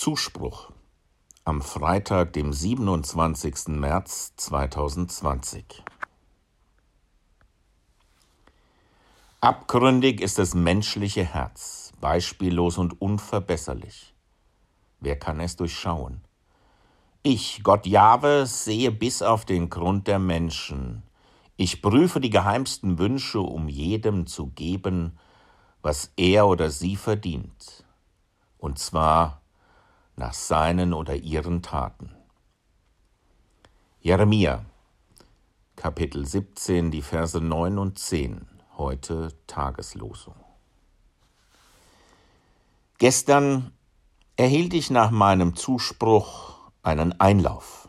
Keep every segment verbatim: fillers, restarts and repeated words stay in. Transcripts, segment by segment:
Zuspruch am Freitag, dem siebenundzwanzigsten März zweitausendzwanzig. Abgründig ist das menschliche Herz, beispiellos und unverbesserlich. Wer kann es durchschauen? Ich, Gott Jahwe, sehe bis auf den Grund der Menschen. Ich prüfe die geheimsten Wünsche, um jedem zu geben, was er oder sie verdient, und zwar nach seinen oder ihren Taten. Jeremia, Kapitel siebzehn, die Verse neun und zehn, heute Tageslosung. Gestern erhielt ich nach meinem Zuspruch einen Einlauf.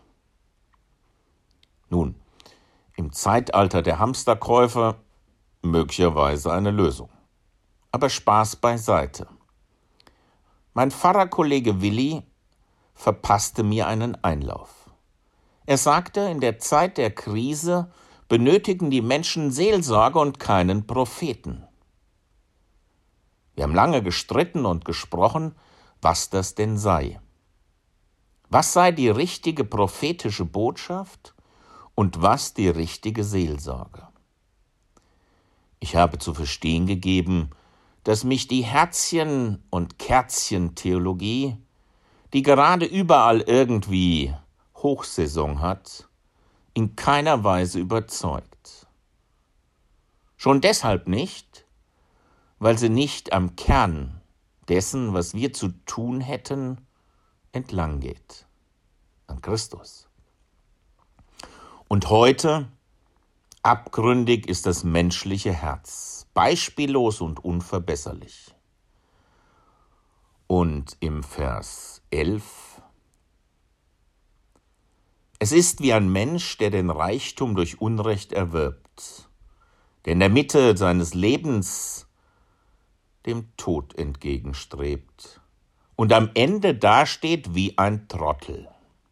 Nun, im Zeitalter der Hamsterkäufe möglicherweise eine Lösung. Aber Spaß beiseite. Mein Pfarrerkollege Willi verpasste mir einen Einlauf. Er sagte, in der Zeit der Krise benötigen die Menschen Seelsorge und keinen Propheten. Wir haben lange gestritten und gesprochen, was das denn sei. Was sei die richtige prophetische Botschaft und was die richtige Seelsorge? Ich habe zu verstehen gegeben, dass mich die Herzchen- und Kerzchen-Theologie, die gerade überall irgendwie Hochsaison hat, in keiner Weise überzeugt. Schon deshalb nicht, weil sie nicht am Kern dessen, was wir zu tun hätten, entlang geht, an Christus. Und heute, abgründig ist das menschliche Herz, beispiellos und unverbesserlich. Und im Vers elf: Es ist wie ein Mensch, der den Reichtum durch Unrecht erwirbt, der in der Mitte seines Lebens dem Tod entgegenstrebt und am Ende dasteht wie ein Trottel.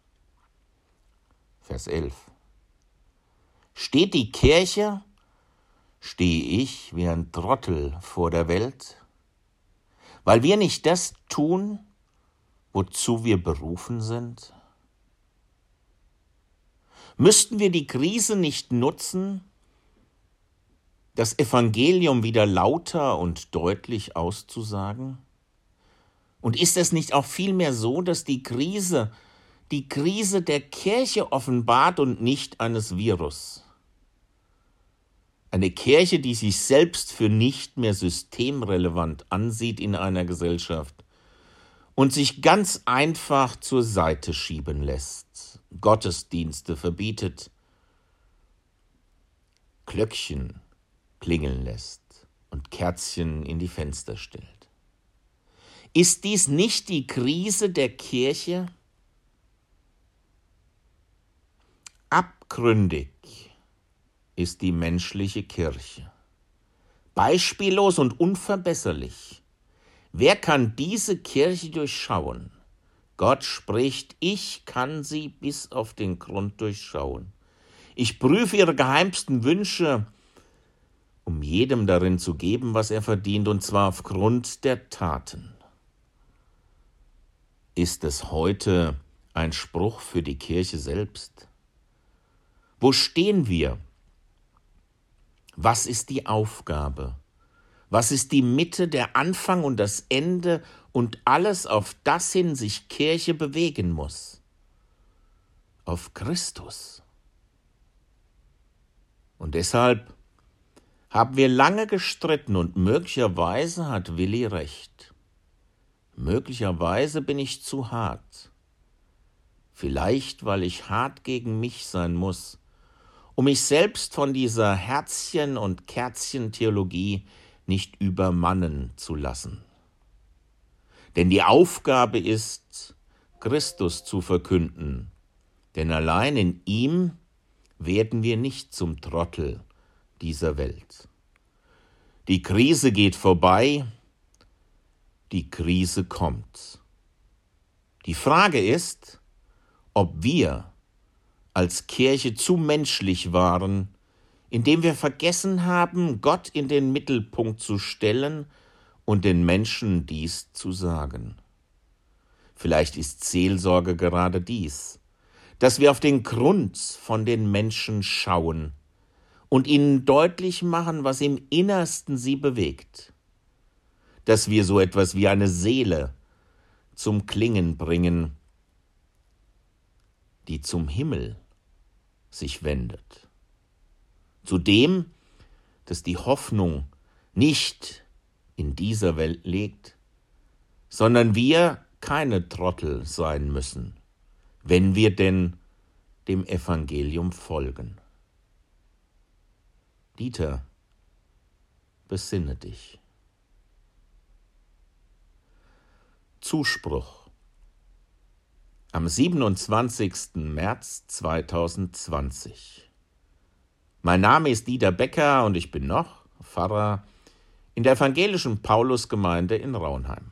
Vers elf: Steht die Kirche, stehe ich wie ein Trottel vor der Welt, weil wir nicht das tun, wozu wir berufen sind? Müssten wir die Krise nicht nutzen, das Evangelium wieder lauter und deutlich auszusagen? Und ist es nicht auch vielmehr so, dass die Krise die Krise der Kirche offenbart und nicht eines Virus? Eine Kirche, die sich selbst für nicht mehr systemrelevant ansieht in einer Gesellschaft und sich ganz einfach zur Seite schieben lässt, Gottesdienste verbietet, Glöckchen klingeln lässt und Kerzchen in die Fenster stellt. Ist dies nicht die Krise der Kirche? Abgründig ist die menschliche Kirche, beispiellos und unverbesserlich. Wer kann diese Kirche durchschauen? Gott spricht, ich kann sie bis auf den Grund durchschauen. Ich prüfe ihre geheimsten Wünsche, um jedem darin zu geben, was er verdient, und zwar aufgrund der Taten. Ist es heute ein Spruch für die Kirche selbst? Wo stehen wir? Was ist die Aufgabe? Was ist die Mitte, der Anfang und das Ende und alles, auf das hin sich Kirche bewegen muss? Auf Christus. Und deshalb haben wir lange gestritten und möglicherweise hat Willi recht. Möglicherweise bin ich zu hart. Vielleicht, weil ich hart gegen mich sein muss, um mich selbst von dieser Herzchen- und Kerzchen-Theologie nicht übermannen zu lassen. Denn die Aufgabe ist, Christus zu verkünden, denn allein in ihm werden wir nicht zum Trottel dieser Welt. Die Krise geht vorbei, die Krise kommt. Die Frage ist, ob wir als Kirche zu menschlich waren, indem wir vergessen haben, Gott in den Mittelpunkt zu stellen und den Menschen dies zu sagen. Vielleicht ist Seelsorge gerade dies, dass wir auf den Grund von den Menschen schauen und ihnen deutlich machen, was im Innersten sie bewegt. Dass wir so etwas wie eine Seele zum Klingen bringen, die zum Himmel sich wendet. Zu dem, dass die Hoffnung nicht in dieser Welt liegt, sondern wir keine Trottel sein müssen, wenn wir denn dem Evangelium folgen. Dieter, besinne dich. Zuspruch. Am siebenundzwanzigsten März zweitausendzwanzig. Mein Name ist Dieter Becker und ich bin noch Pfarrer in der evangelischen Paulusgemeinde in Raunheim.